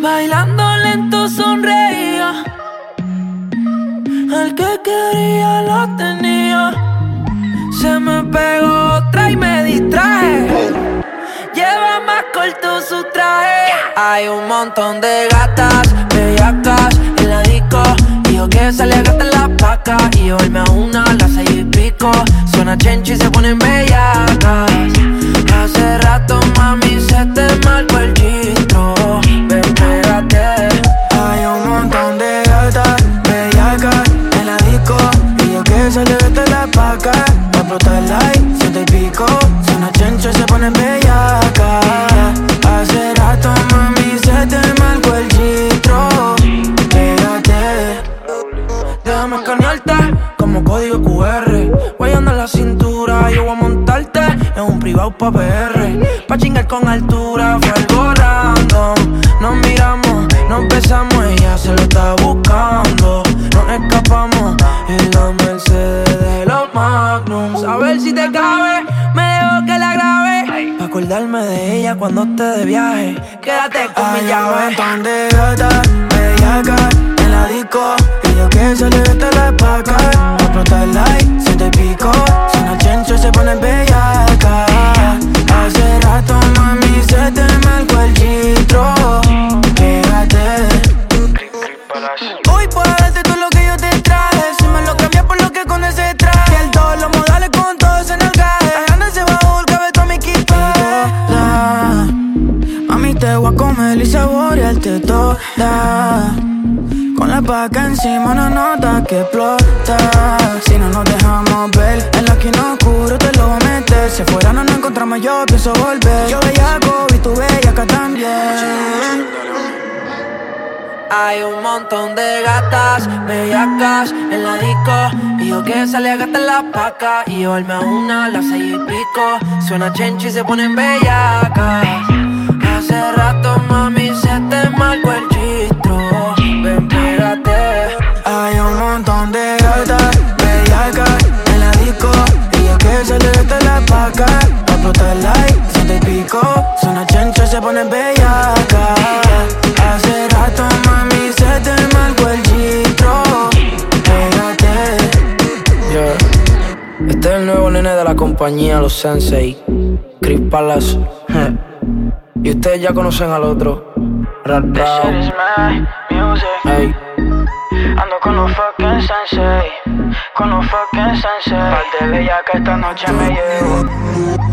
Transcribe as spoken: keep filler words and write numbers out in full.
Bailando lento sonreía. El que quería lo tenía. Se me pegó otra y me distraje. Lleva más corto su traje. Hay un montón de gatas, bellacas en la disco. Y yo que salí a gastar la paca. Y yo irme a una a las seis y pico. Suena chencho y se ponen bellacas. Hace rato mami se te marcó el chistro. Ven, pégate. Hay un montón de gatas, bellacas en la disco. Y yo que salí a gastar la paca. Va a explotar el like, ciento y pico. Suena chencho y se ponen bellacas. Hace rato mami se te marcó el chistro. Pégate. Déjame escanearte como código Q R. Guayando en la cintura, yo voy a montarte en un privado pa' P R. Pa' chingar con altura, fue algo random. Nos miramos, nos besamos, ella se lo está buscando. Nos escapamos en la Mercedes de los Magnums. A ver si te cabe, me dejo que la grabe. Pa' acordarme de ella cuando esté de viaje. Quédate con mi llave. Hay un montón de gatas, bellacas en la disco. Y yo que se le vete la paca. Va a explotar el like, ciento y pico. Suena chencho y se pone bellaca. Hace rato mami se te marcó el chistro. Pégate. Hoy puedo darte todo lo que yo te traje. Si me lo cambias por lo que con ese traje. El todos los modales con todo ese nalgaje. Anda ese bajo el cabello a mi equipaje. Mami te voy a comer y saborearte toda. Con la paca encima una nota que explota. Si no nos dejamos ver, en la esquina oscuro te lo voy a meter. Si afuera no nos encontramos yo pienso volver. Yo bellaco y tú bellaca también. Hay un montón de gatas, bellacas en la disco. Y yo que salí a gastar la paca. Y llevarme a una a las seis y pico. Suena chencho y se ponen bellacas. Hace rato mami se te marcó el chistro. Ven, pégate. Hay un montón de gatas, bellacas en la disco. Y yo que salí a gastar la paca. Va a explotar el like, ciento y pico. Suena chencho y se ponen bellacas. Hace rato mami se te marcó el chistro. Pégate. Yeah. Este es el nuevo nene de la compañía, los Sensei, Chris Palace. Y ustedes ya conocen al otro, Rap Brown. Hey. Ando con los fucking sensei, con los fucking sensei. Parte bella que esta noche me llevo.